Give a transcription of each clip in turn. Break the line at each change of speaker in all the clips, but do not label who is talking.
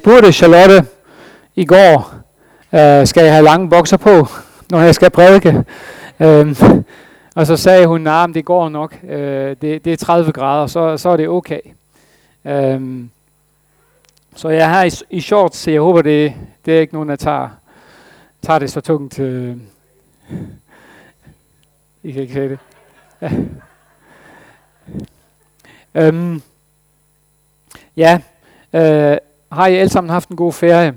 spurgte Charlotte i går, skal jeg have lange bukser på, når jeg skal prædike? Og så sagde hun, nej, det går nok. Det er 30 grader, så er det okay. Så jeg er her i shorts, så jeg håber, det er ikke nogen, der tager det så tungt. I kan ikke se det. Har I alle sammen haft en god ferie?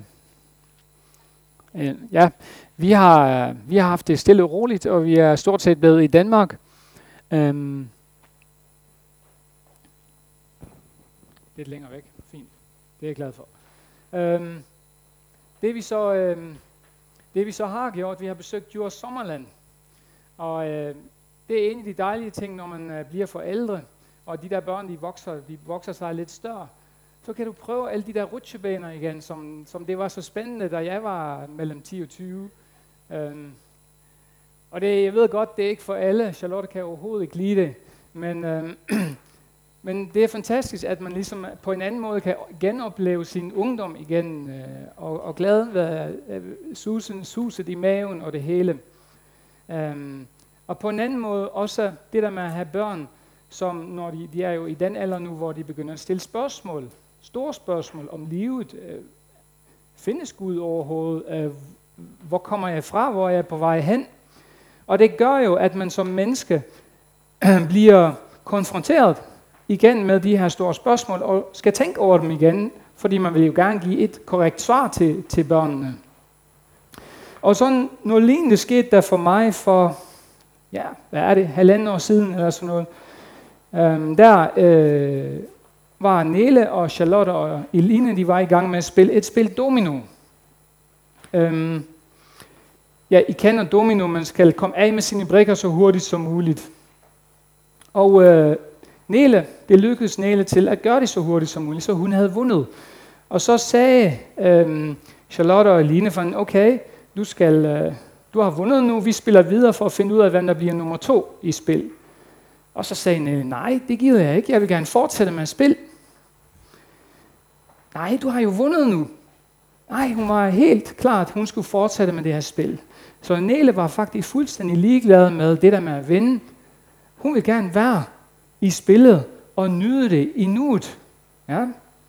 Ja, vi har haft det stille og roligt, og vi er stort set blevet i Danmark. Lidt længere væk. Fint. Det er jeg glad for. Det vi så har gjort, vi har besøgt Djurs Sommerland. Og det er en af de dejlige ting, når man bliver forældre, og de der børn, de vokser sig lidt større. Så kan du prøve alle de der rutsjebaner igen, som det var så spændende, da jeg var mellem 10 og 20. Og jeg ved godt, det er ikke for alle. Charlotte kan overhovedet ikke lide det. Men det er fantastisk, at man ligesom på en anden måde kan genopleve sin ungdom igen, og glad ved suset i maven og det hele. Og på en anden måde også det der med at have børn, som når de er jo i den alder nu, hvor de begynder at stille spørgsmål, store spørgsmål om livet. Findes Gud overhovedet? Hvor kommer jeg fra? Hvor er jeg på vej hen? Og det gør jo, at man som menneske bliver konfronteret igen med de her store spørgsmål, og skal tænke over dem igen, fordi man vil jo gerne give et korrekt svar til børnene. Og sådan noget lignende skete der for mig for, hvad er det, 1,5 år siden, eller sådan noget. Var Nele og Charlotte og Eline, de var i gang med at spille et spil domino. I kender domino, man skal komme af med sine brikker så hurtigt som muligt. Og det lykkedes Nele til at gøre det så hurtigt som muligt, så hun havde vundet. Og så sagde Charlotte og Eline for okay, du har vundet nu, vi spiller videre for at finde ud af, hvem der bliver nummer 2 i spil. Og så sagde Nele, nej, det gider jeg ikke, jeg vil gerne fortsætte med at spille. Nej, du har jo vundet nu. Nej, hun var helt klart, hun skulle fortsætte med det her spil. Så Nele var faktisk fuldstændig ligeglad med det der med at vinde. Hun ville gerne være i spillet og nyde det i nuet. Ja.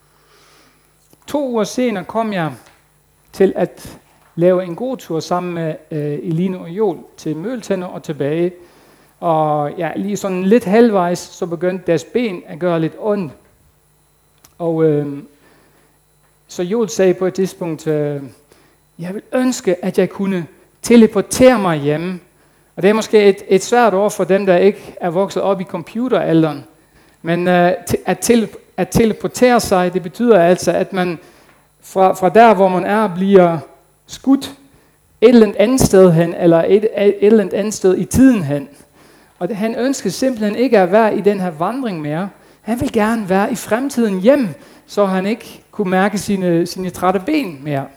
2 uger senere kom jeg til at lave en god tur sammen med Eline og Joel til Møltænder og tilbage. Og lige sådan lidt halvvejs, så begyndte deres ben at gøre lidt ondt. Og så Joel sagde på et tidspunkt, jeg vil ønske, at jeg kunne teleportere mig hjemme. Og det er måske et svært ord for dem, der ikke er vokset op i computeralderen. Men at teleportere sig, det betyder altså, at man fra der, hvor man er, bliver skudt et eller andet sted hen, eller et eller andet sted i tiden hen. Og han ønskede simpelthen ikke at være i den her vandring mere. Han vil gerne være i fremtiden hjem, så han ikke kunne mærke sine trætte ben mere.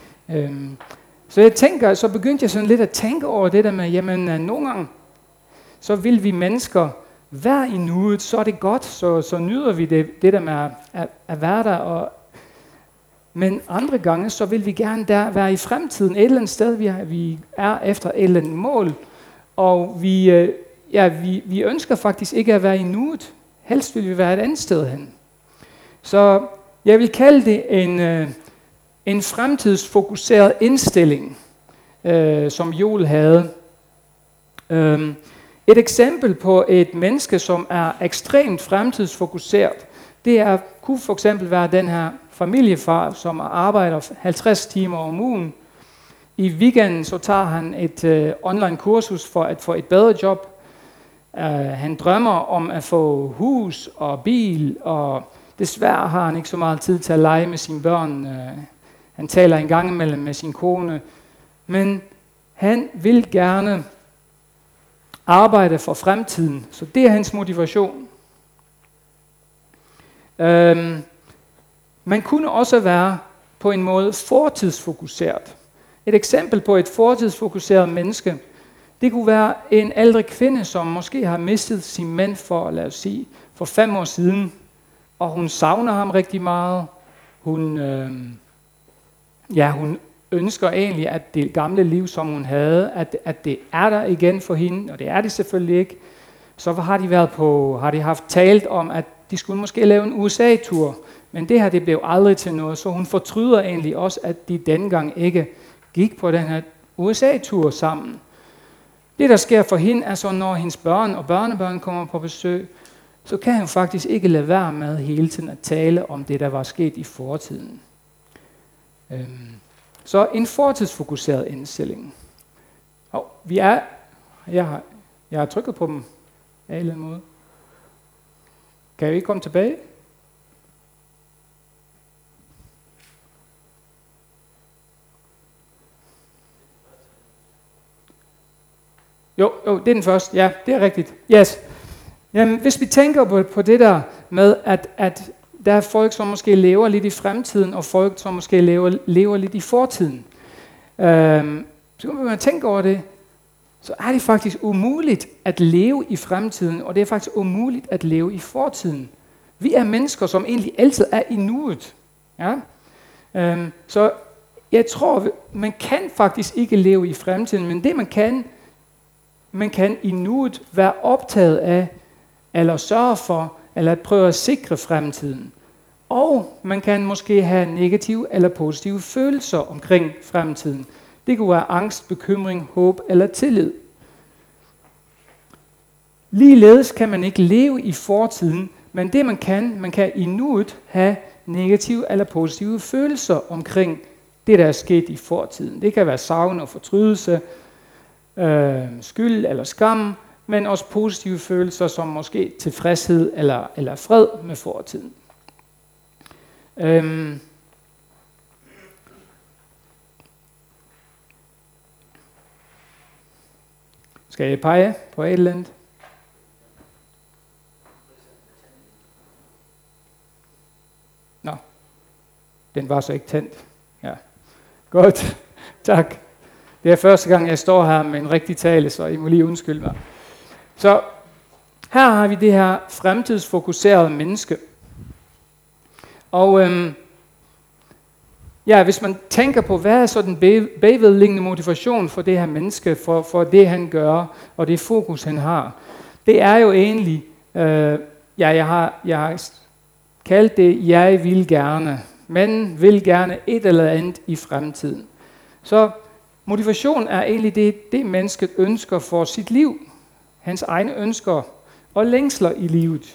Så begyndte jeg sådan lidt at tænke over det der med, jamen nogle gange, så vil vi mennesker være i nuet, så er det godt, så nyder vi det der med at være der. Men andre gange, så vil vi gerne der være i fremtiden, et eller andet sted, vi er efter et eller andet mål, og vi ønsker faktisk ikke at være i nuet. Helst vil vi være et andet sted hen. Så jeg vil kalde det en fremtidsfokuseret indstilling, som Joel havde. Et eksempel på et menneske, som er ekstremt fremtidsfokuseret, kunne for eksempel være den her familiefar, som arbejder 50 timer om ugen. I weekenden så tager han et online kursus for at få et bedre job. Han drømmer om at få hus og bil, og desværre har han ikke så meget tid til at lege med sine børn. Han taler en gang imellem med sin kone, men han vil gerne arbejde for fremtiden, så det er hans motivation. Man kunne også være på en måde fortidsfokuseret. Et eksempel på et fortidsfokuseret menneske, det kunne være en ældre kvinde, som måske har mistet sin mand for 5 år siden, og hun savner ham rigtig meget. Hun ja, hun ønsker egentlig, at det gamle liv, som hun havde, at det er der igen for hende, og det er det selvfølgelig ikke. Så har de haft talt om, at de skulle måske lave en USA-tur, men det her, det blev aldrig til noget, så hun fortryder egentlig også, at de dengang ikke gik på den her USA-tur sammen. Det, der sker for hende, er så, når hendes børn og børnebørn kommer på besøg, så kan hun faktisk ikke lade være med hele tiden at tale om det, der var sket i fortiden. Så en fortidsfokuseret indstilling. Jeg har trykket på dem af en eller anden måde. Kan vi ikke komme tilbage? Jo, det er den første. Ja, det er rigtigt. Yes. Jamen, hvis vi tænker på det der med, at der er folk, som måske lever lidt i fremtiden, og folk, som måske lever lidt i fortiden. Så kan man tænke over det, så er det faktisk umuligt at leve i fremtiden, og det er faktisk umuligt at leve i fortiden. Vi er mennesker, som egentlig altid er i nuet. Ja? Så jeg tror, man kan faktisk ikke leve i fremtiden, men det man kan i nuet være optaget af, eller sørge for, eller at prøve at sikre fremtiden. Og man kan måske have negative eller positive følelser omkring fremtiden. Det kunne være angst, bekymring, håb eller tillid. Ligeledes kan man ikke leve i fortiden, men det man kan i nuet have negative eller positive følelser omkring det, der er sket i fortiden. Det kan være savn og fortrydelse, skyld eller skam, men også positive følelser som måske tilfredshed eller fred med fortiden. Skal jeg pege på et eller andet? Nå, den var så ikke tændt. Ja, godt, tak. Det er første gang, jeg står her med en rigtig tale, så I må lige undskylde mig. Så her har vi det her fremtidsfokuserede menneske. Og hvis man tænker på, hvad er så den bagvedliggende motivation for det her menneske, for det han gør, og det fokus han har, det er jo egentlig, jeg har kaldt det, jeg vil gerne, men vil gerne et eller andet i fremtiden. Så motivation er egentlig det mennesket ønsker for sit liv, hans egne ønsker og længsler i livet.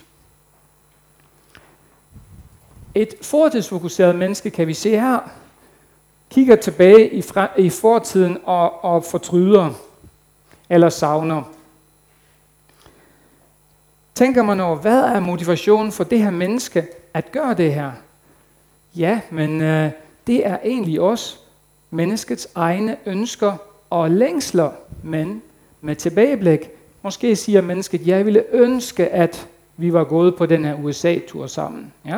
Et fortidsfokuseret menneske, kan vi se her, kigger tilbage i fortiden og fortryder eller savner. Tænker man over, hvad er motivationen for det her menneske at gøre det her? Ja, men det er egentlig også menneskets egne ønsker og længsler, men med tilbageblik. Måske siger mennesket, jeg ville ønske, at vi var gået på den her USA-tur sammen. Ja?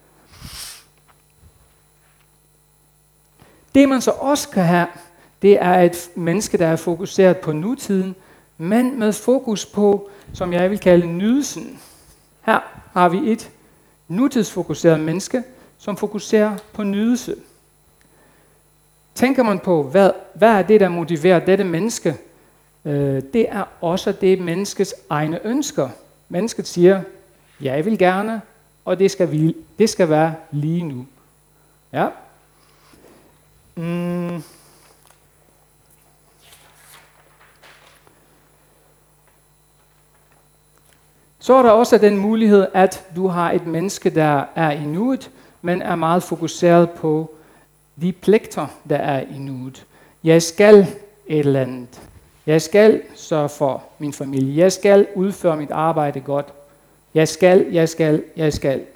Det man så også kan have, det er et menneske, der er fokuseret på nutiden, men med fokus på, som jeg vil kalde nydelsen. Her har vi et nutidsfokuseret menneske, som fokuserer på nydelse. Tænker man på, hvad er det, der motiverer dette menneske? Det er også det menneskets egne ønsker. Mennesket siger, jeg vil gerne, og det skal være lige nu. Ja. Så er der også den mulighed, at du har et menneske, der er i nuet, men er meget fokuseret på de pligter, der er i nuet. Jeg skal et eller andet. Jeg skal sørge for min familie. Jeg skal udføre mit arbejde godt. Jeg skal.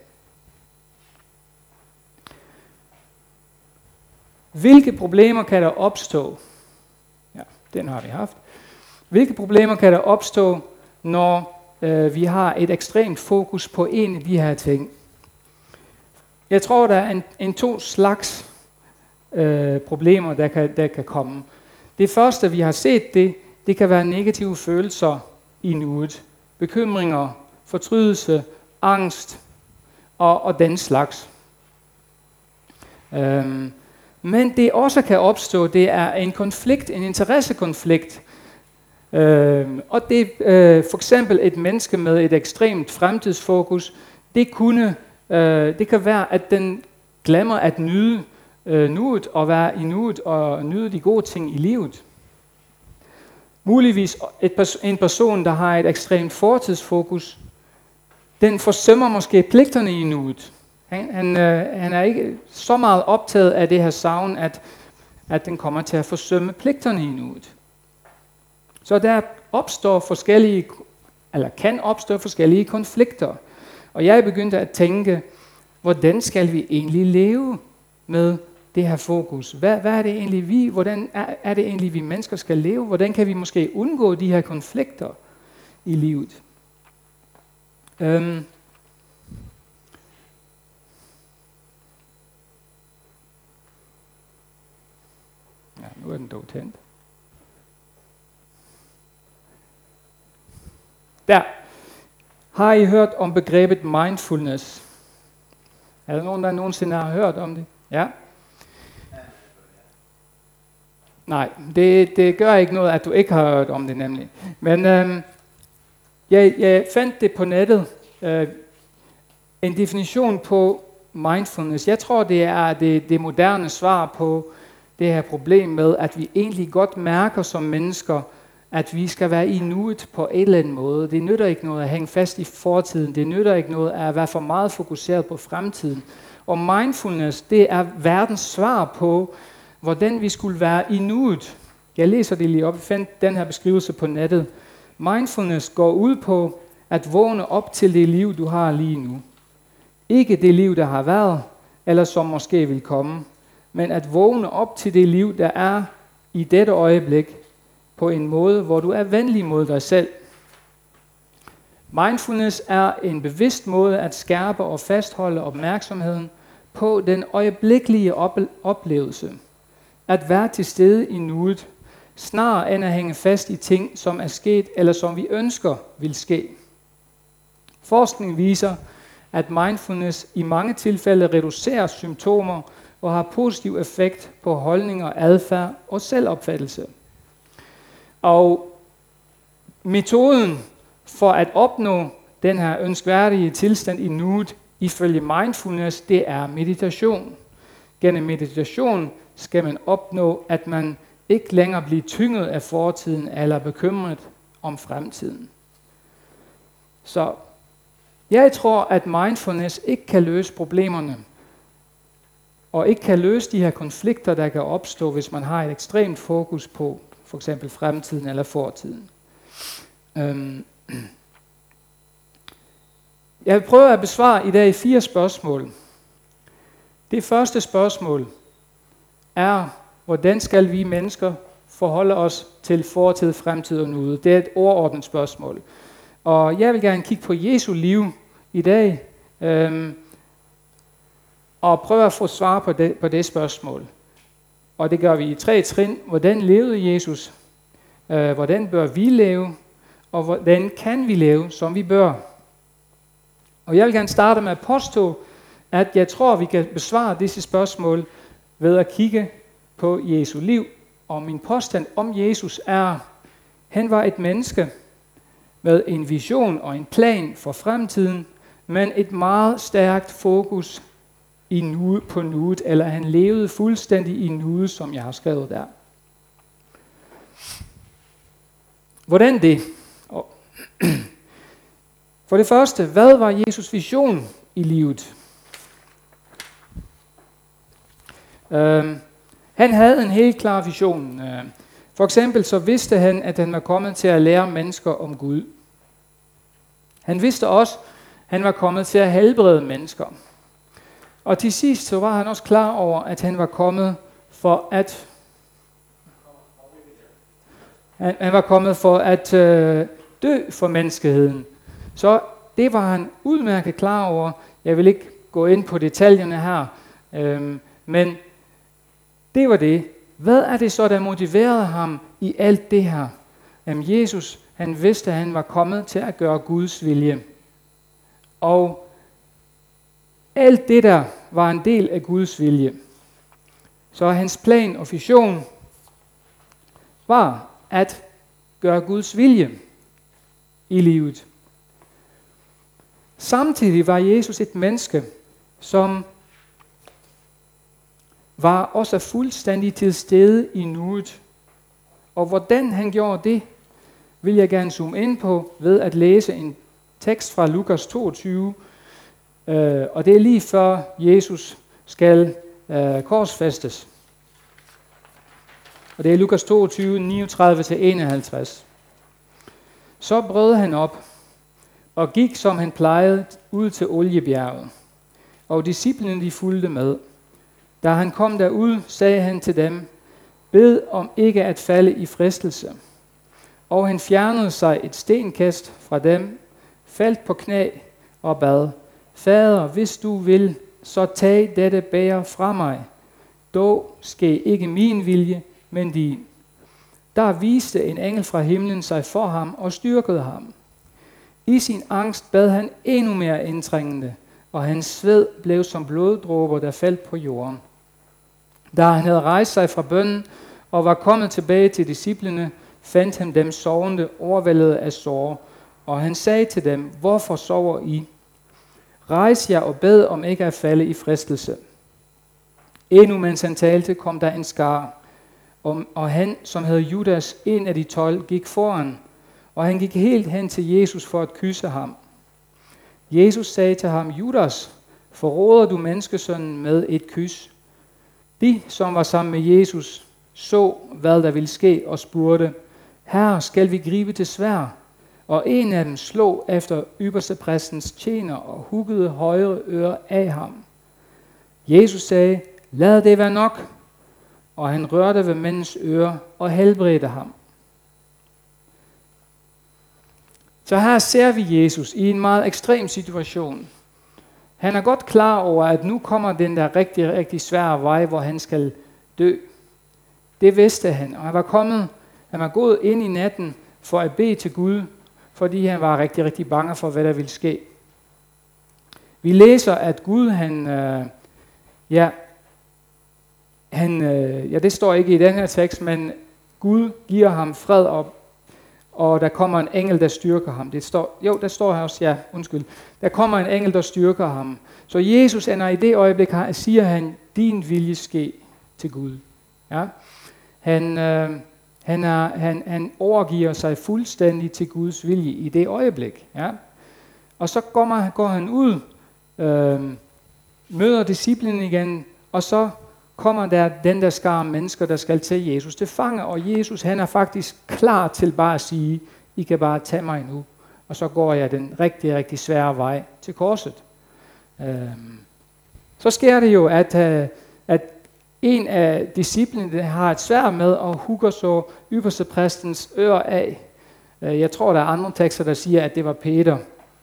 Hvilke problemer kan der opstå? Ja, den har vi haft. Hvilke problemer kan der opstå, når vi har et ekstremt fokus på en af de her ting? Jeg tror, der er to slags problemer, der kan komme. Det første, vi har set, det kan være negative følelser i nuet. Bekymringer, fortrydelse, angst og den slags. Men det også kan opstå, det er en konflikt, en interessekonflikt. Og det for eksempel et menneske med et ekstremt fremtidsfokus, det kan være, at den glemmer at nyde nuet og være i nuet og nyde de gode ting i livet. Muligvis en person, der har et ekstremt fortidsfokus, den forsømmer måske pligterne i nuet. Han er ikke så meget optaget af det her savn, at den kommer til at forsømme pligterne i nuet. Så der kan opstå forskellige konflikter. Og jeg begyndte at tænke, hvordan skal vi egentlig leve med det her fokus? Hvad er det egentlig hvordan er det egentlig vi mennesker skal leve? Hvordan kan vi måske undgå de her konflikter i livet? Ja, nu er den dog tændt. Der. Har I hørt om begrebet mindfulness? Er der nogen, der nogensinde har hørt om det? Ja? Nej, det gør ikke noget, at du ikke har hørt om det nemlig. Men jeg fandt det på nettet. En definition på mindfulness. Jeg tror, det er det moderne svar på det her problem med, at vi egentlig godt mærker som mennesker, at vi skal være i nuet på en eller anden måde. Det nytter ikke noget at hænge fast i fortiden. Det nytter ikke noget at være for meget fokuseret på fremtiden. Og mindfulness, det er verdens svar på, hvordan vi skulle være i nuet. Jeg læser det lige op. Jeg fandt den her beskrivelse på nettet. Mindfulness går ud på at vågne op til det liv, du har lige nu. Ikke det liv, der har været, eller som måske vil komme, men at vågne op til det liv, der er i dette øjeblik, på en måde, hvor du er venlig mod dig selv. Mindfulness er en bevidst måde at skærpe og fastholde opmærksomheden på den øjeblikkelige oplevelse. At være til stede i nuet, snarere end at hænge fast i ting, som er sket, eller som vi ønsker vil ske. Forskning viser, at mindfulness i mange tilfælde reducerer symptomer og har positiv effekt på holdninger, adfærd og selvopfattelse. Og metoden for at opnå den her ønskværdige tilstand i nuet, ifølge mindfulness, det er meditation. Gennem meditation skal man opnå, at man ikke længere bliver tynget af fortiden eller bekymret om fremtiden. Så jeg tror, at mindfulness ikke kan løse problemerne, og ikke kan løse de her konflikter, der kan opstå, hvis man har et ekstremt fokus på for eksempel fremtiden eller fortiden. Jeg vil prøve at besvare i dag 4 spørgsmål. Det første spørgsmål er, hvordan skal vi mennesker forholde os til fortid, fremtid og nuet? Det er et overordnet spørgsmål. Og jeg vil gerne kigge på Jesu liv i dag, og prøve at få svar på det spørgsmål. Og det gør vi i 3 trin. Hvordan levede Jesus? Hvordan bør vi leve? Og hvordan kan vi leve, som vi bør? Og jeg vil gerne starte med at påstå, at jeg tror, vi kan besvare disse spørgsmål ved at kigge på Jesu liv. Og min påstand om Jesus er, han var et menneske med en vision og en plan for fremtiden, men et meget stærkt fokus på nuet, eller han levede fuldstændig i nuet, som jeg har skrevet der. Hvordan det? For det første, hvad var Jesus vision i livet? Han havde en helt klar vision. For eksempel så vidste han, at han var kommet til at lære mennesker om Gud. Han vidste også, at han var kommet til at helbrede mennesker. Og til sidst så var han også klar over, at han var kommet for at dø for menneskeheden. Så det var han udmærket klar over. Jeg vil ikke gå ind på detaljerne her, men det var det. Hvad er det så, der motiverede ham i alt det her? Jesus, han vidste, at han var kommet til at gøre Guds vilje. Og alt det der var en del af Guds vilje. Så hans plan og vision var at gøre Guds vilje i livet. Samtidig var Jesus et menneske, som var også fuldstændig til stede i nuet. Og hvordan han gjorde det, vil jeg gerne zoome ind på ved at læse en tekst fra Lukas 22. Og det er lige før Jesus skal korsfæstes. Og det er Lukas 22, 39-51. Så brød han op og gik, som han plejede, ud til Oliebjerget. Og disciplene de fulgte med. Da han kom derud, sagde han til dem, bed om ikke at falde i fristelse. Og han fjernede sig et stenkast fra dem, faldt på knæ og bad, Fader, hvis du vil, så tag dette bæger fra mig. Dog ske ikke min vilje, men din. Der viste en engel fra himlen sig for ham og styrkede ham. I sin angst bad han endnu mere indtrængende, og hans sved blev som bloddråber, der faldt på jorden. Da han havde rejst sig fra bønnen og var kommet tilbage til disciplene, fandt han dem sovende, overvældet af sorg, og han sagde til dem, hvorfor sover I? Rejs jer og bed om ikke at falde i fristelse. Endnu mens han talte, kom der en skare, og han, som hed Judas, en af de 12, gik foran, og han gik helt hen til Jesus for at kysse ham. Jesus sagde til ham, Judas, forråder du menneskesønnen med et kys? De, som var sammen med Jesus, så, hvad der ville ske, og spurgte, Herre, skal vi gribe til sværd? Og en af dem slog efter ypperstepræstens tjener og huggede højre øre af ham. Jesus sagde, lad det være nok. Og han rørte ved mandens øre og helbredte ham. Så her ser vi Jesus i en meget ekstrem situation. Han er godt klar over, at nu kommer den der rigtig, rigtig svære vej, hvor han skal dø. Det vidste han, og han var gået ind i natten for at bede til Gud, fordi han var rigtig, rigtig bange for, hvad der ville ske. Vi læser, at Gud, det står ikke i den her tekst, men Gud giver ham fred op, og der kommer en engel, der styrker ham. Der står her også, der kommer en engel, der styrker ham. Så Jesus ender i det øjeblik, siger han, din vilje ske til Gud. Ja? Han overgiver sig fuldstændig til Guds vilje i det øjeblik. Ja? Og så går han ud, møder disciplinen igen, og så kommer der den der skare mennesker, der skal tage Jesus til fange. Og Jesus, han er faktisk klar til bare at sige, I kan bare tage mig nu. Og så går jeg den rigtig, rigtig svære vej til korset. Så sker det jo, at en af disciplene har et sværd med og hugger så ypperstepræstens øre af. Jeg tror, der er andre tekster, der siger, at det var Peter.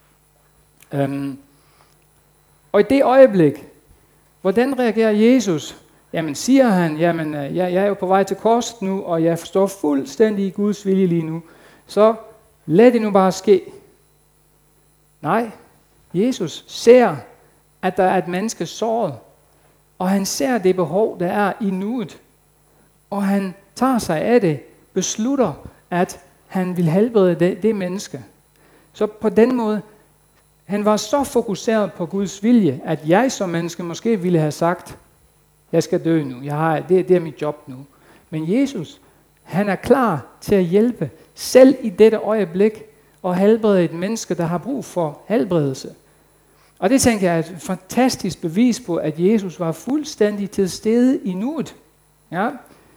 Og i det øjeblik, hvordan reagerer Jesus? Jamen siger han, jeg er jo på vej til korset nu, og jeg står fuldstændig i Guds vilje lige nu. Så lad det nu bare ske. Nej, Jesus ser, at der er et menneske såret, og han ser det behov, der er i nuet. Og han tager sig af det, beslutter, at han vil helbrede det menneske. Så på den måde, han var så fokuseret på Guds vilje, at jeg som menneske måske ville have sagt, jeg skal dø nu, det er mit job nu. Men Jesus, han er klar til at hjælpe, selv i dette øjeblik, og helbrede et menneske, der har brug for helbredelse. Og det tænker jeg er et fantastisk bevis på, at Jesus var fuldstændig til stede i nuet. Ja?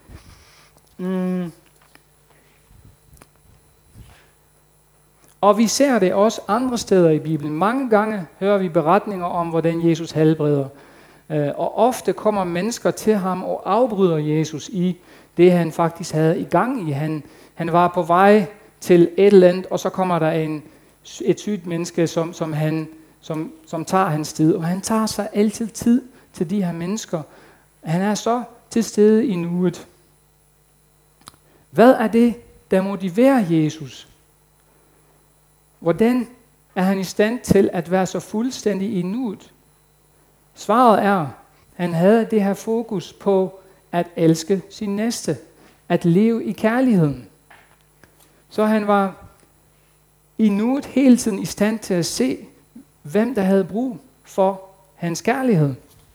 Og vi ser det også andre steder i Bibelen. Mange gange hører vi beretninger om, hvordan Jesus helbreder. Og ofte kommer mennesker til ham og afbryder Jesus i det, han faktisk havde i gang i. Han var på vej til et eller andet, og så kommer der et sygt menneske, som tager hans tid. Og han tager sig altid tid til de her mennesker. Han er så til stede i nuet. Hvad er det, der motiverer Jesus? Hvordan er han i stand til at være så fuldstændig i nuet? Svaret er, han havde det her fokus på at elske sin næste, at leve i kærligheden. Så han var i nuet hele tiden i stand til at se, hvem der havde brug for hans kærlighed.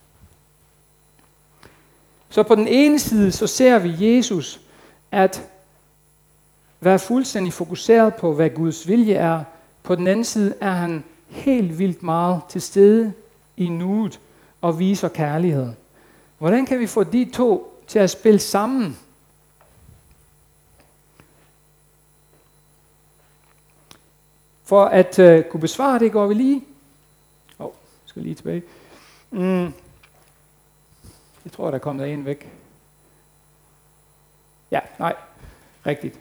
Så på den ene side, så ser vi Jesus at være fuldstændig fokuseret på, hvad Guds vilje er. På den anden side er han helt vildt meget til stede i nuet og viser kærlighed. Hvordan kan vi få de to til at spille sammen? For at kunne besvare det, går vi lige. Skal lige tilbage. Jeg tror, der er kommet en væk. Ja, nej, rigtigt.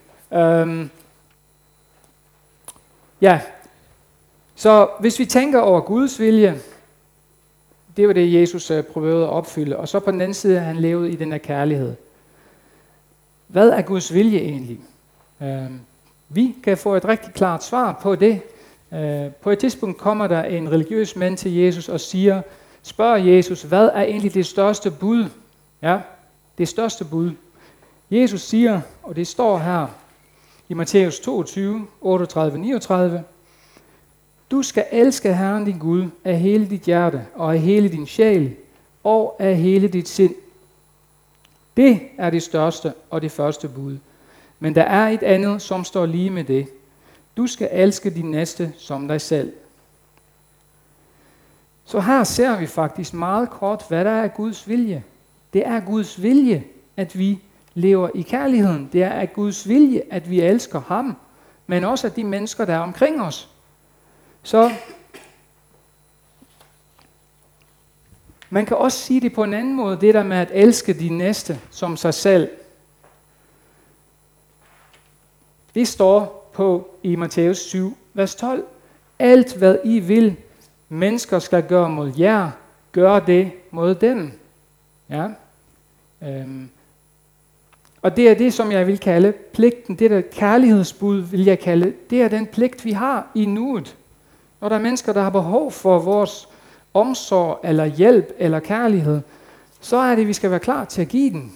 Så hvis vi tænker over Guds vilje, det var det, Jesus prøvede at opfylde, og så på den anden side, han levede i den her kærlighed. Hvad er Guds vilje egentlig? Vi kan få et rigtig klart svar på det. På et tidspunkt kommer der en religiøs mand til Jesus og spørger Jesus, hvad er egentlig det største bud? Ja, det største bud. Jesus siger, og det står her i Matthæus 22, 38-39, du skal elske Herren din Gud af hele dit hjerte og af hele din sjæl og af hele dit sind. Det er det største og det første bud. Men der er et andet, som står lige med det. Du skal elske din næste som dig selv. Så her ser vi faktisk meget kort, hvad der er Guds vilje. Det er Guds vilje, at vi lever i kærligheden. Det er Guds vilje, at vi elsker ham, men også at de mennesker, der er omkring os. Så man kan også sige det på en anden måde, det der med at elske de næste som sig selv. Det står i Matthæus 7, vers 12. Alt hvad I vil, mennesker skal gøre mod jer, gør det mod dem. Ja. Og det er det, som jeg vil kalde pligten. Det der kærlighedsbud, vil jeg kalde, det er den pligt, vi har i nuet. Når der er mennesker, der har behov for vores omsorg, eller hjælp, eller kærlighed, så er det, vi skal være klar til at give den.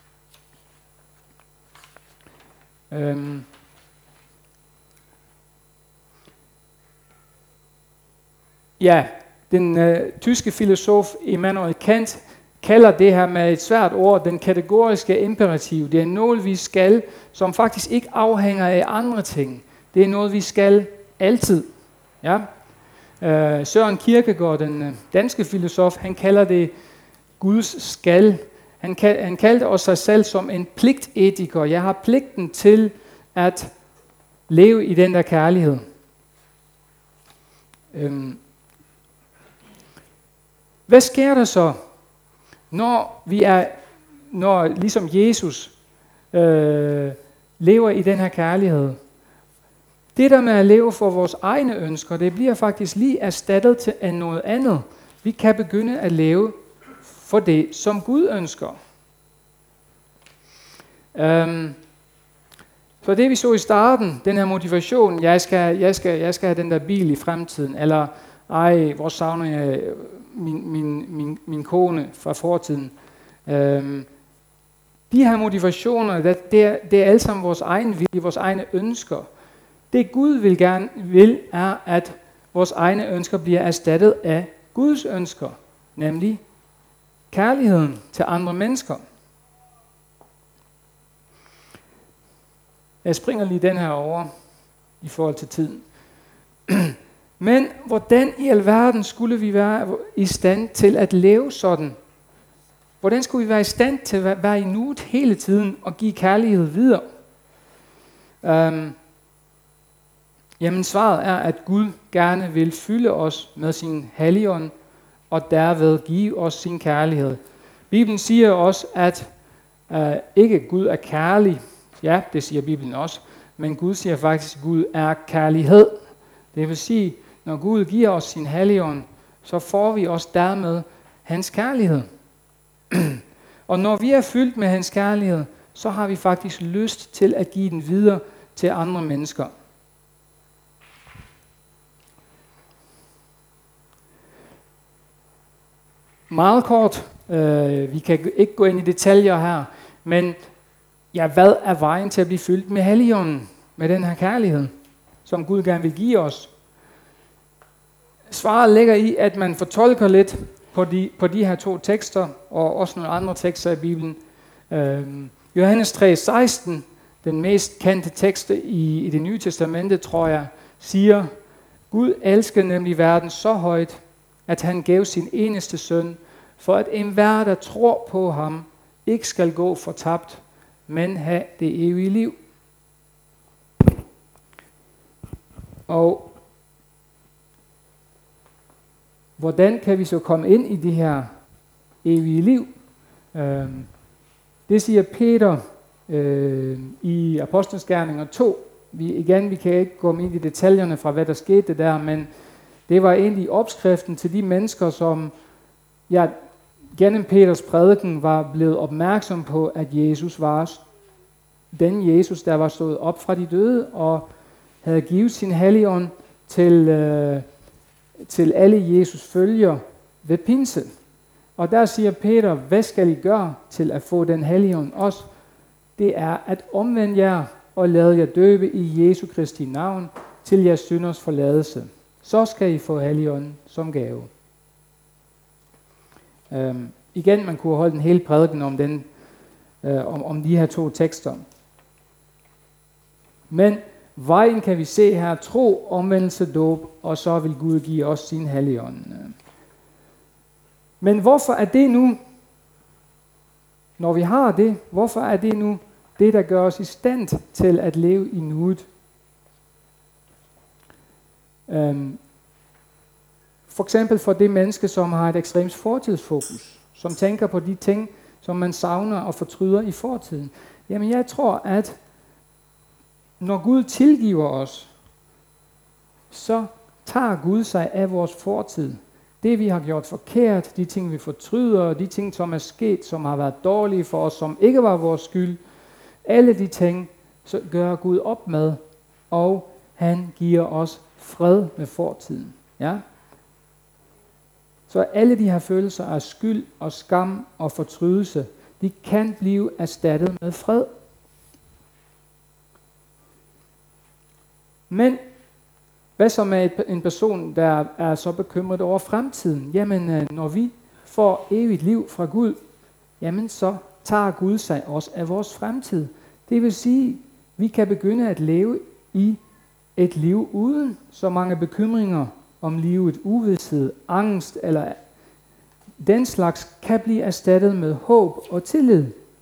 Den tyske filosof Immanuel Kant kalder det her med et svært ord, den kategoriske imperativ. Det er noget, vi skal, som faktisk ikke afhænger af andre ting. Det er noget, vi skal altid. Ja? Søren Kierkegaard, den danske filosof, han kalder det Guds skal. Han kaldte også sig selv som en pligtetiker. Jeg har pligten til at leve i den der kærlighed. Hvad sker der så, når ligesom Jesus lever i den her kærlighed? Det der med at leve for vores egne ønsker, det bliver faktisk lige erstattet til af noget andet. Vi kan begynde at leve for det, som Gud ønsker. Så det vi så i starten, den her motivation, jeg skal have den der bil i fremtiden, eller hvor savner jeg min kone fra fortiden. De her motivationer, det er alle sammen vores egen vilje, vores egne ønsker. Det Gud vil er, at vores egne ønsker bliver erstattet af Guds ønsker, nemlig kærligheden til andre mennesker. Jeg springer lige den her over i forhold til tiden. Men hvordan i alverden skulle vi være i stand til at leve sådan? Hvordan skulle vi være i stand til at være i nuet hele tiden og give kærlighed videre? Jamen svaret er, at Gud gerne vil fylde os med sin Helligånd og derved give os sin kærlighed. Bibelen siger også, at ikke Gud er kærlig. Ja, det siger Bibelen også. Men Gud siger faktisk, at Gud er kærlighed. Det vil sige, når Gud giver os sin Helligånd, så får vi også dermed hans kærlighed. Og når vi er fyldt med hans kærlighed, så har vi faktisk lyst til at give den videre til andre mennesker. Meget kort, Vi kan ikke gå ind i detaljer her, men ja, hvad er vejen til at blive fyldt med Helligånden, med den her kærlighed, som Gud gerne vil give os? Svaret ligger i, at man fortolker lidt på de her 2 tekster, og også nogle andre tekster i Bibelen. Johannes 3:16, den mest kendte tekst i det nye testamente, tror jeg, siger, Gud elskede nemlig verden så højt, at han gav sin eneste søn, for at enhver, der tror på ham, ikke skal gå fortabt, men have det evige liv. Og hvordan kan vi så komme ind i det her evige liv? Det siger Peter i Apostlenes Gerninger 2. Vi kan ikke gå ind i detaljerne fra, hvad der skete der, men det var egentlig opskriften til de mennesker, som gennem Peters prædiken var blevet opmærksom på, at Jesus var den Jesus, der var stået op fra de døde og havde givet sin Helligånd til alle Jesus følger ved pinse. Og der siger Peter, hvad skal I gøre til at få den Helligånd også? Det er at omvende jer og lade jer døbe i Jesu Kristi navn til jeres synders forladelse. Så skal I få Helligånden som gave. Igen, man kunne holde en hel prædiken om de her 2 tekster. Men vejen kan vi se her, tro, omvendelse, dåb, og så vil Gud give os sin Helligånd. Men hvorfor er det nu, når vi har det, hvorfor er det nu det, der gør os i stand til at leve i nuet? For eksempel for det menneske, som har et ekstremt fortidsfokus, som tænker på de ting, som man savner og fortryder i fortiden. Jamen jeg tror, at når Gud tilgiver os, så tager Gud sig af vores fortid. Det vi har gjort forkert, de ting vi fortryder, de ting som er sket, som har været dårlige for os, som ikke var vores skyld. Alle de ting så gør Gud op med, og han giver os fred med fortiden. Ja? Så alle de her følelser af skyld og skam og fortrydelse, de kan blive erstattet med fred. Men hvad så med en person, der er så bekymret over fremtiden? Jamen, når vi får evigt liv fra Gud, jamen så tager Gud sig også af vores fremtid. Det vil sige, vi kan begynde at leve i et liv uden så mange bekymringer om livet, uvished, angst eller den slags kan blive erstattet med håb og tillid.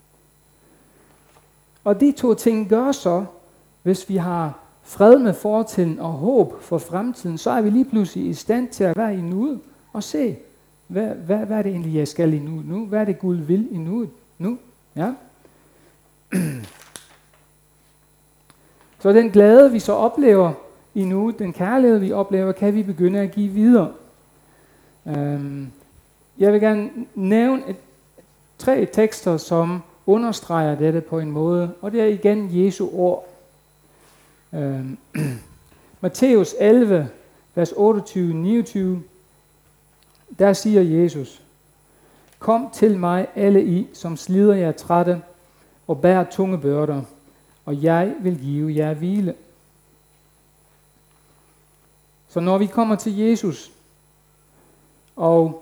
Og de 2 ting gør så, hvis vi har fred med fortiden og håb for fremtiden, så er vi lige pludselig i stand til at være i nuet og se, hvad er det egentlig, jeg skal i nuet nu? Hvad er det, Gud vil i nuet nu? Ja. Så den glæde, vi så oplever i nuet, den kærlighed, vi oplever, kan vi begynde at give videre. Jeg vil gerne nævne 3 tekster, som understreger dette på en måde, og det er igen Jesu ord. Matthæus 11, vers 28-29, der siger Jesus, kom til mig alle I, som slider jer trætte og bærer tunge byrder, og jeg vil give jer hvile. Så når vi kommer til Jesus, og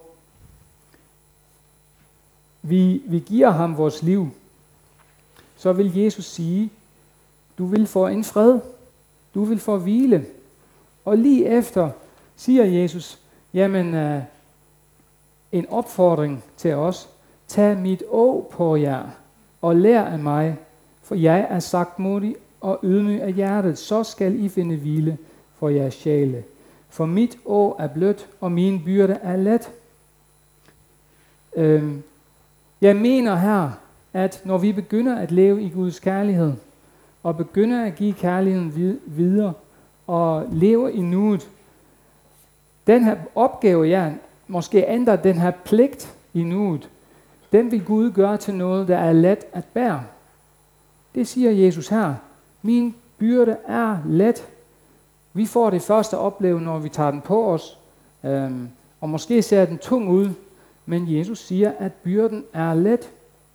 vi giver ham vores liv, så vil Jesus sige, du vil få en fred, du vil få hvile. Og lige efter siger Jesus, jamen en opfordring til os, tag mit åg på jer og lær af mig, for jeg er sagtmodig og ydmyg af hjertet, så skal I finde hvile for jeres sjæle. For mit åg er blødt, og min byrde er let. Jeg mener her, at når vi begynder at leve i Guds kærlighed, og begynder at give kærligheden videre, og lever i nuet, den her opgave, måske ændrer den her pligt i nuet, den vil Gud gøre til noget, der er let at bære. Det siger Jesus her. Min byrde er let. Vi får det første at opleve, når vi tager den på os, og måske ser den tung ud, men Jesus siger, at byrden er let.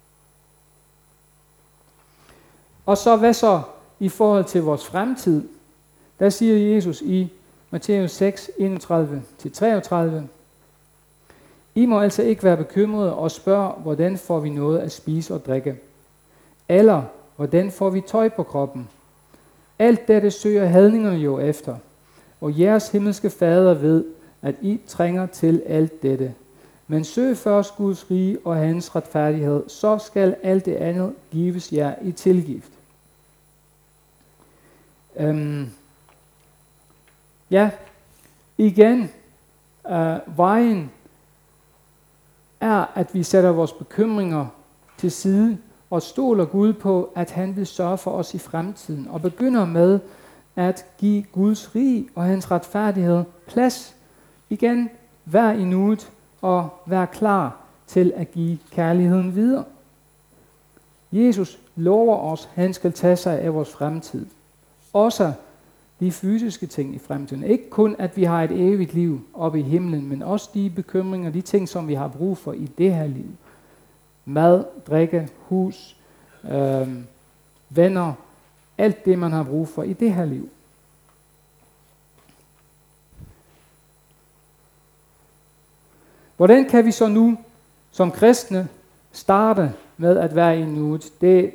Og så hvad så i forhold til vores fremtid? Der siger Jesus i Matthæus 6, 31-33, I må altså ikke være bekymrede og spørge, hvordan får vi noget at spise og drikke? Eller, hvordan får vi tøj på kroppen? Alt dette søger hedningerne jo efter, og jeres himmelske fader ved, at I trænger til alt dette. Men søg først Guds rige og hans retfærdighed, så skal alt det andet gives jer i tilgift. Igen, vejen er, at vi sætter vores bekymringer til side og stoler Gud på, at han vil sørge for os i fremtiden, og begynder med at give Guds rige og hans retfærdighed plads. Igen, vær i nuet og vær klar til at give kærligheden videre. Jesus lover os, at han skal tage sig af vores fremtid. Også de fysiske ting i fremtiden. Ikke kun, at vi har et evigt liv oppe i himlen, men også de bekymringer, de ting, som vi har brug for i det her liv. Mad, drikke, hus, venner, alt det, man har brug for i det her liv. Hvordan kan vi så nu, som kristne, starte med at være i nuet?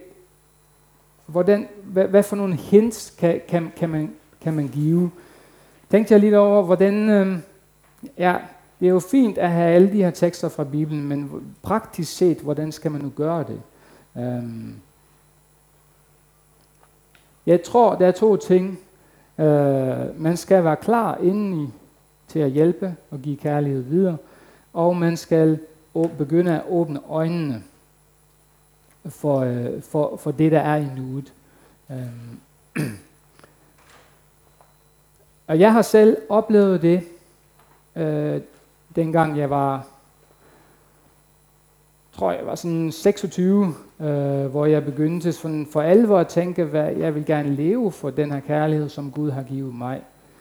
Hvad for nogle hints kan man give? Tænkte jeg lidt over, hvordan... det er jo fint at have alle de her tekster fra Bibelen, men praktisk set, hvordan skal man nu gøre det? Jeg tror, der er 2 ting. Man skal være klar indeni til at hjælpe og give kærlighed videre, og man skal begynde at åbne øjnene for det, der er i nuet. Og jeg har selv oplevet det, dengang jeg var, sådan 26, hvor jeg begyndte sådan for alvor at tænke, hvad jeg vil gerne leve for den her kærlighed, som Gud har givet mig.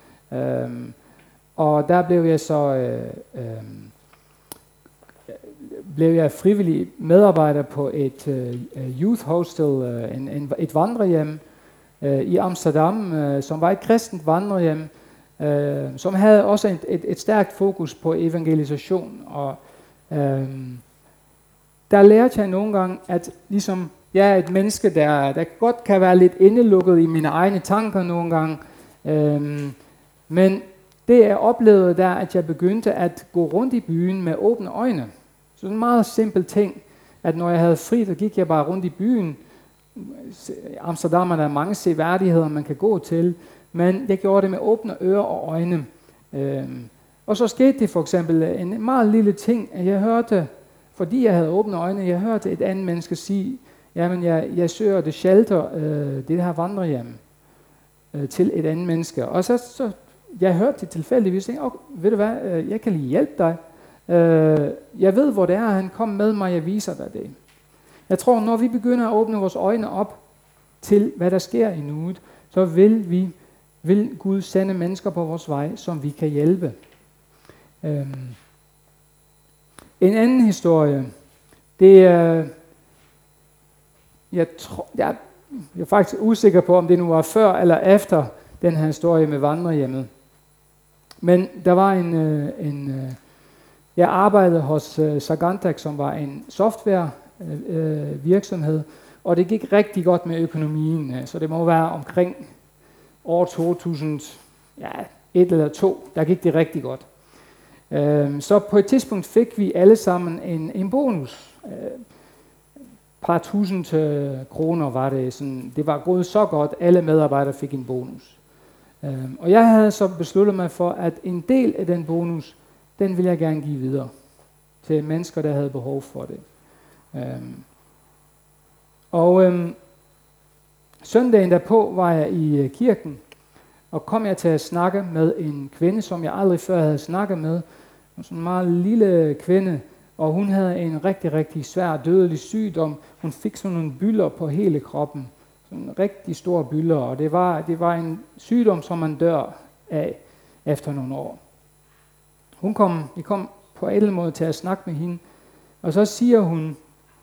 Og der blev jeg så frivillig medarbejder på et youth hostel, et vandrehjem i Amsterdam, som var et kristent vandrehjem, som havde også et stærkt fokus på evangelisation. Og der lærte jeg nogle gange, at ligesom jeg er et menneske, der godt kan være lidt indelukket i mine egne tanker nogle gange, men det jeg oplevede der, at jeg begyndte at gå rundt i byen med åbne øjne. Så en meget simpel ting, at når jeg havde fri, så gik jeg bare rundt i byen. Amsterdam er der mange seværdigheder, man kan gå til, men jeg gjorde det med åbne ører og øjne. Og så skete det for eksempel en meget lille ting, at jeg hørte, fordi jeg havde åbne øjne, jeg hørte et andet menneske sige, jamen jeg søger det shelter, det her vandrehjem, til et andet menneske. Og så jeg hørte det tilfældigvis, og ved du hvad, jeg kan lige hjælpe dig. Jeg ved, hvor det er, han kom med mig, jeg viser dig det. Jeg tror, når vi begynder at åbne vores øjne op til, hvad der sker i nuet, så vil Gud sende mennesker på vores vej, som vi kan hjælpe. En anden historie, det er, jeg er faktisk usikker på, om det nu var før eller efter den her historie med vandrehjemmet. Men der var jeg arbejdede hos Sagantak, som var en software virksomhed, og det gik rigtig godt med økonomien, så det må være omkring år 2001 eller 2, der gik det rigtig godt. Så på et tidspunkt fik vi alle sammen en bonus. Par tusind kroner var det. Sådan, det var gået så godt, alle medarbejdere fik en bonus. Og jeg havde så besluttet mig for, at en del af den bonus, den ville jeg gerne give videre til mennesker, der havde behov for det. Søndagen derpå var jeg i kirken, og kom jeg til at snakke med en kvinde, som jeg aldrig før havde snakket med. Sådan en meget lille kvinde, og hun havde en rigtig, rigtig svær dødelig sygdom. Hun fik sådan nogle byller på hele kroppen. Sådan rigtig store byller, og det var en sygdom, som man dør af efter nogle år. Vi kom på en eller anden måde til at snakke med hende. Og så siger hun,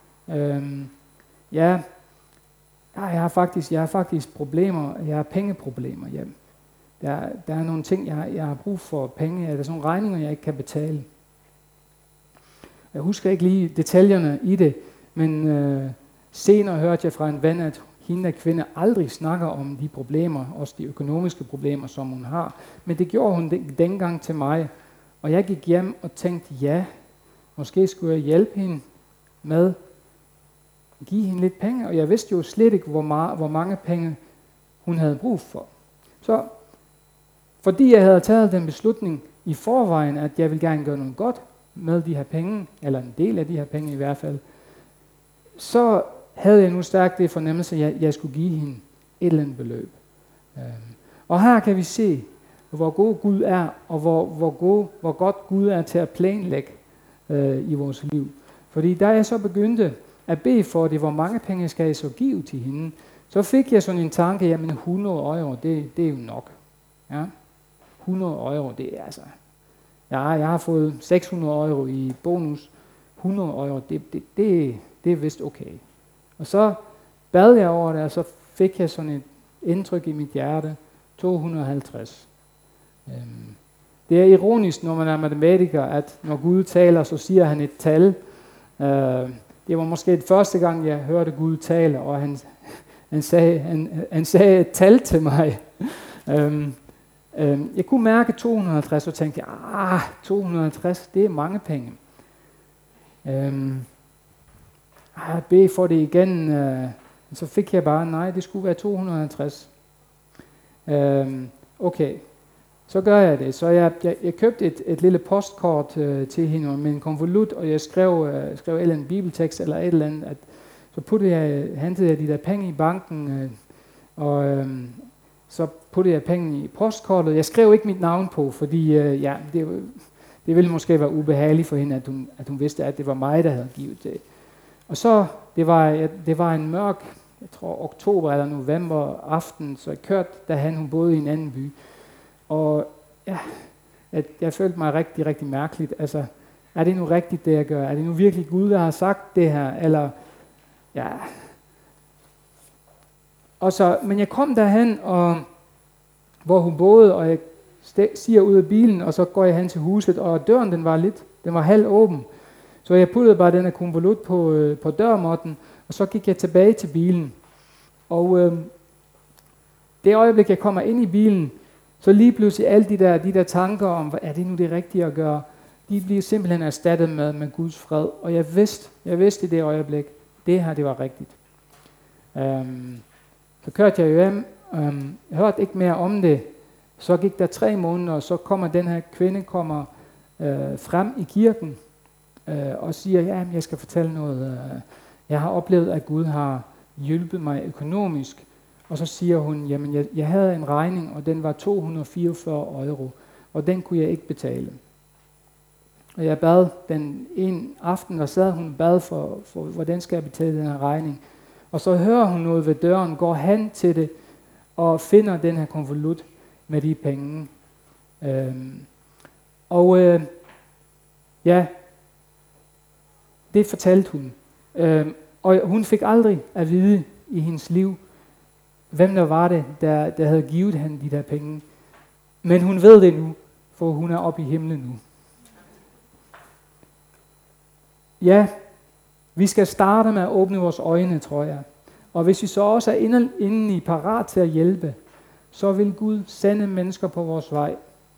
jeg har faktisk problemer, jeg har pengeproblemer hjem. Der er nogle ting, jeg har brug for penge, der er sådan nogle regninger, jeg ikke kan betale. Jeg husker ikke lige detaljerne i det, men senere hørte jeg fra en ven, at hende kvinde aldrig snakker om de problemer, også de økonomiske problemer, som hun har. Men det gjorde hun dengang til mig, og jeg gik hjem og tænkte, ja, måske skulle jeg hjælpe hende med at give hende lidt penge, og jeg vidste jo slet ikke, hvor mange penge hun havde brug for. Så fordi jeg havde taget den beslutning i forvejen, at jeg ville gerne gøre noget godt med de her penge, eller en del af de her penge i hvert fald, så havde jeg nu stærkt det fornemmelse, at jeg skulle give hende et eller andet beløb. Og her kan vi se, hvor god Gud er, og hvor godt Gud er til at planlægge i vores liv. Fordi da jeg så begyndte at bede for det, hvor mange penge skal jeg så give til hende, så fik jeg sådan en tanke, jamen 100 euro, det er jo nok. Ja? 100 euro, det er altså... Jeg har fået 600 euro i bonus. 100 euro, det er vist okay. Og så bad jeg over det, og så fik jeg sådan et indtryk i mit hjerte. 250. Det er ironisk, når man er matematiker, at når Gud taler, så siger han et tal. Det var måske det første gang, jeg hørte Gud tale, og han sagde et tal til mig. Jeg kunne mærke 250, og tænkte, 250, det er mange penge. Jeg bed for det igen, så fik jeg bare, nej, det skulle være 250. Okay, så gør jeg det. Så jeg købte et lille postkort til hende med en konvolut, og jeg skrev et eller andet bibeltekst eller et eller andet. Så hentede jeg de der penge i banken, og så puttede jeg penge i postkortet. Jeg skrev ikke mit navn på, fordi det ville måske være ubehageligt for hende, at hun vidste, at det var mig, der havde givet det. Og så, det var en mørk, jeg tror oktober eller november aften, så jeg kørte derhen, hun boede i en anden by. Og ja, jeg følte mig rigtig, rigtig mærkeligt. Altså, er det nu rigtigt, det jeg gør? Er det nu virkelig Gud, der har sagt det her? Eller, ja... Men jeg kom derhen, hvor hun boede, og jeg stiger ud af bilen, og så går jeg hen til huset, og døren den var halv åben. Så jeg puttede bare den her konvolut på dørmåtten, og så gik jeg tilbage til bilen. Og det øjeblik, jeg kommer ind i bilen, så lige pludselig alle de der tanker om, er det nu det rigtige at gøre, de bliver simpelthen erstattet med Guds fred. Og jeg vidste i det øjeblik, det her, det var rigtigt. Så kørte jeg hjem, jeg hørte ikke mere om det. Så gik der 3 måneder, og så kommer den her kvinde frem i kirken og siger, ja, jeg skal fortælle noget. Jeg har oplevet, at Gud har hjulpet mig økonomisk. Og så siger hun, jamen jeg havde en regning, og den var 244 euro, og den kunne jeg ikke betale. Og jeg bad den en aften, og sad hun bad for hvordan skal jeg betale den her regning. Og så hører hun noget ved døren, går hen til det, og finder den her konvolut med de penge. Det fortalte hun. Og hun fik aldrig at vide i hendes liv, hvem der var det, der havde givet hende de der penge. Men hun ved det nu, for hun er oppe i himlen nu. Ja, vi skal starte med at åbne vores øjne, tror jeg. Og hvis vi så også er inde i parat til at hjælpe, så vil Gud sende mennesker på vores vej.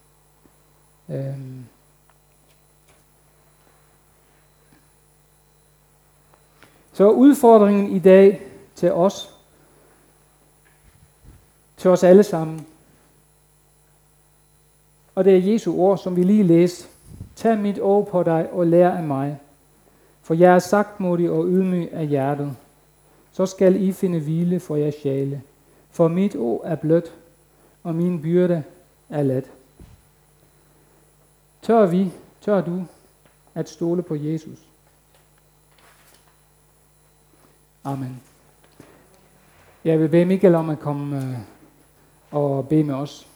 Så udfordringen i dag til os alle sammen, og det er Jesu ord, som vi lige læste. Tag mit ord på dig og lær af mig, for jeg er sagtmodig og ydmyg af hjertet. Så skal I finde hvile for jeres sjæle, for mit ord er blødt, og min byrde er let. Tør du at stole på Jesus? Amen. Jeg vil bede Michael om at komme og bede med os.